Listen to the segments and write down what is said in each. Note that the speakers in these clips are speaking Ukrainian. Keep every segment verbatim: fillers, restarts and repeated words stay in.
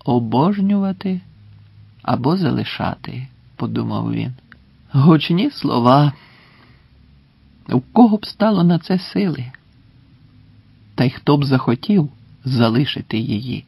обожнювати або залишати, подумав він. Гучні слова. У кого б стало на це сили? Та й хто б захотів залишити її?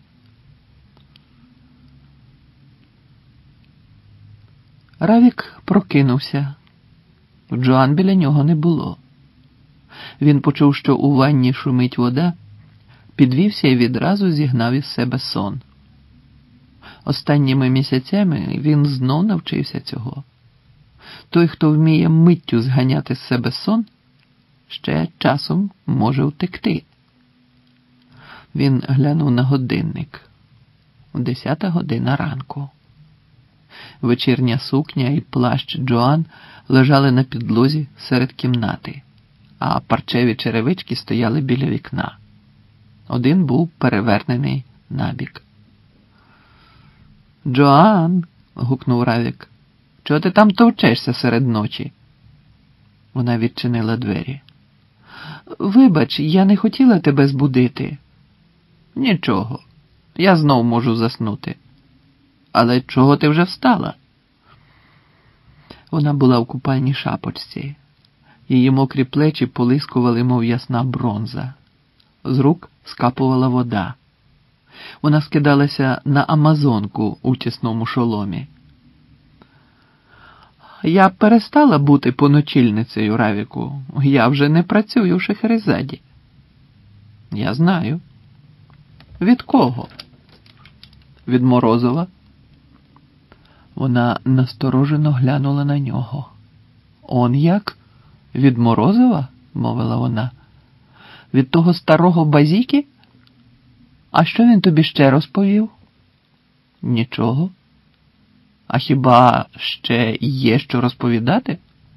Равік прокинувся. Джоан біля нього не було. Він почув, що у ванні шумить вода, підвівся і відразу зігнав із себе сон. Останніми місяцями він знов навчився цього. Той, хто вміє миттю зганяти з себе сон, ще часом може втекти. Він глянув на годинник. Десята година ранку. Вечірня сукня і плащ Джоан лежали на підлозі серед кімнати, а парчеві черевички стояли біля вікна. Один був перевернений набік. «Джоан!» – гукнув Равік. «Чого ти там товчешся серед ночі?» Вона відчинила двері. «Вибач, я не хотіла тебе збудити». «Нічого, я знов можу заснути. Але чого ти вже встала?» Вона була в купальній шапочці. Її мокрі плечі полискували, мов ясна бронза. З рук скапувала вода. Вона скидалася на амазонку у тісному шоломі. «Я перестала бути поночільницею, Равіку. Я вже не працюю в Шехерезаді». «Я знаю». «Від кого?» «Від Морозова». Вона насторожено глянула на нього. «Он як? Від Морозова?» – мовила вона. «Від того старого базіки? А що він тобі ще розповів?» «Нічого. А хіба ще є що розповідати?»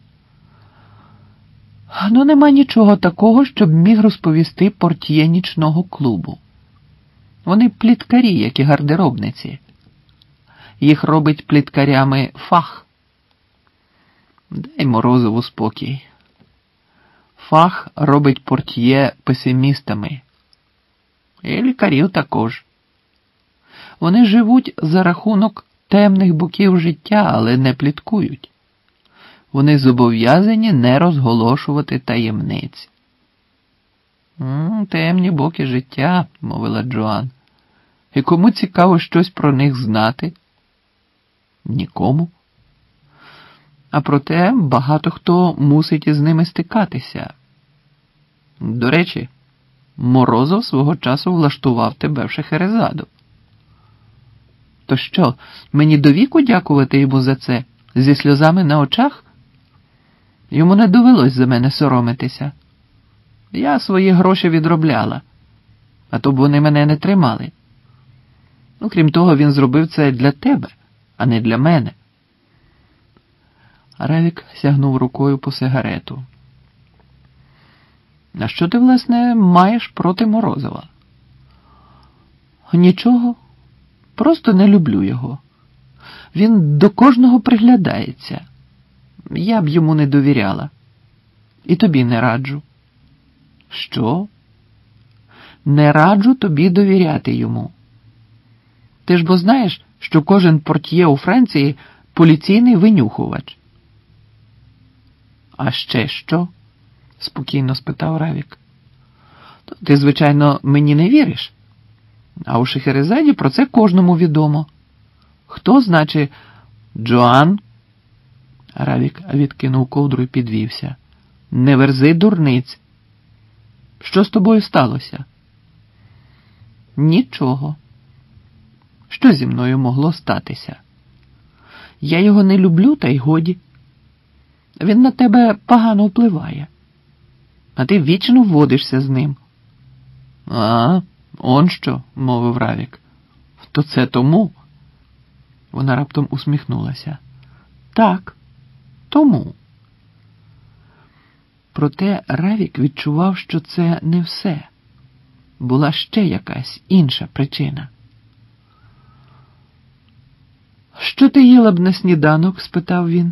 «Ну, нема нічого такого, щоб міг розповісти портьє нічного клубу. Вони пліткарі, як і гардеробниці. Їх робить пліткарями фах. Дай Морозову спокій. Фах робить портьє песимістами. І лікарів також. Вони живуть за рахунок темних боків життя, але не пліткують. Вони зобов'язані не розголошувати таємниць». «М, темні боки життя», – мовила Джоан. «І кому цікаво щось про них знати?» «Нікому. А проте багато хто мусить із ними стикатися. До речі, Морозов свого часу влаштував тебе в Шехерезаду. То що, мені до віку дякувати йому за це, зі сльозами на очах? Йому не довелось за мене соромитися. Я свої гроші відробляла, а то б вони мене не тримали. Ну, крім того, він зробив це для тебе, а не для мене». Равік сягнув рукою по сигарету. «А що ти, власне, маєш проти Морозова?» «Нічого. Просто не люблю його. Він до кожного приглядається. Я б йому не довіряла. І тобі не раджу». «Що?» «Не раджу тобі довіряти йому. Ти ж бо знаєш, що кожен портьє у Франції – поліційний винюхувач». «А ще що?» – спокійно спитав Равік. «Ти, звичайно, мені не віриш. А у Шехерезаді про це кожному відомо. Хто, значить, Джоан?» Равік відкинув ковдру і підвівся. «Не верзи дурниць. Що з тобою сталося?» «Нічого. Що зі мною могло статися? Я його не люблю, та й годі. Він на тебе погано впливає. А ти вічно водишся з ним». «А, он що?» – мовив Равік. «То це тому?» Вона раптом усміхнулася. «Так, тому». Проте Равік відчував, що це не все. Була ще якась інша причина. «Що ти їла б на сніданок?» – спитав він.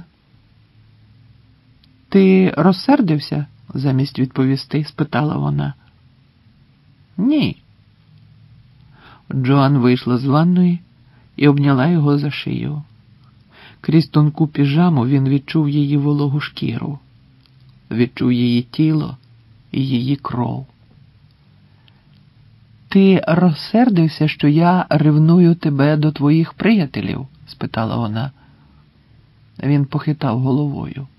«Ти розсердився?» – замість відповісти, спитала вона. «Ні». Джоан вийшла з ванної і обняла його за шию. Крізь тонку піжаму він відчув її вологу шкіру, відчув її тіло і її кров. «Ти розсердився, що я ревную тебе до твоїх приятелів?» – спитала вона. Він похитав головою.